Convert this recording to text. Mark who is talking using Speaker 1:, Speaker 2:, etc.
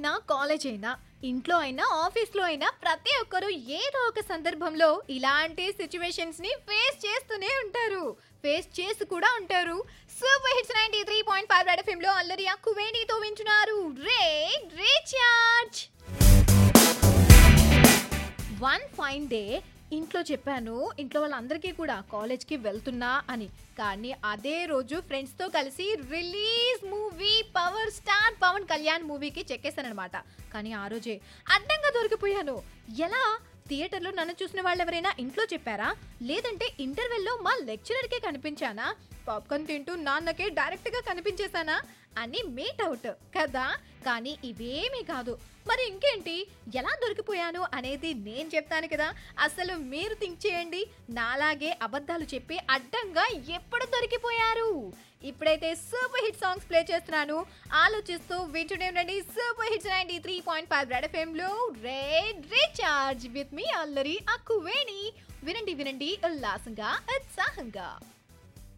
Speaker 1: అయినా, కాలేజ్ అయినా, ఇంట్లో అయినా, ఆఫీస్‌లో అయినా ప్రతి ఒక్కరు ఏదో ఒక సందర్భంలో ఇలాంటి సిట్యుయేషన్స్‌ని ఫేస్ చేస్తూనే ఉంటారు. ఫేస్ చేసి కూడా ఉంటారు. సూపర్ హిట్స్ 93.5 రెడ్ ఎఫ్ఎంలో అల్లరి అక్కువేణితో వింటున్నారు. రీచార్జ్. వన్ ఫైన్ డే ఇంట్లో చెప్పాను. ఇంట్లో వాళ్ళందరికీ కూడా కాలేజ్‌కి వెళ్తున్నా అని. కానీ అదే రోజు ఫ్రెండ్స్‌తో కలిసి release movie 'power star Pawan Kalyan' మూవీకి చెక్కేసాననమాట. కానీ ఆ రోజే అడ్డంగా దొరికిపోయాను. ఎలా? థియేటర్‌లో నన్ను చూసిన వాళ్ళెవరైనా ఇంట్లో చెప్పారా? లేదంటే ఇంటర్వెల్‌లో మా లెక్చరర్‌కే కనిపించానా? పాప్‌కార్న్ తింటూ నాన్నకే డైరెక్ట్‌గా కనిపించేశానా? అని మీ డౌట్ కదా! కానీ ఇవేమీ కాదు. మరి ఇంకేంటి? ఎలా దొరికిపోయాను అనేది నేను చెప్తాను కదా! అసలు మీరు థింక్ చేయండి. నాలాగే అబద్ధాలు చెప్పి అడ్డంగా ఎప్పుడు దొరికిపోయారు? ఇప్పుడైతే సూపర్ హిట్ సాంగ్స్ ప్లే చేస్తున్నాను. ఆలోచిస్తూ వింటూనే ఉండండి. సూపర్ హిట్స్ 93.5 రెడ్ ఎఫ్ఎంలో రీచార్జ్ విత్ మీ అల్లరి అక్కువేణి. వినండి ఉల్లాసంగా, ఉత్సాహంగా.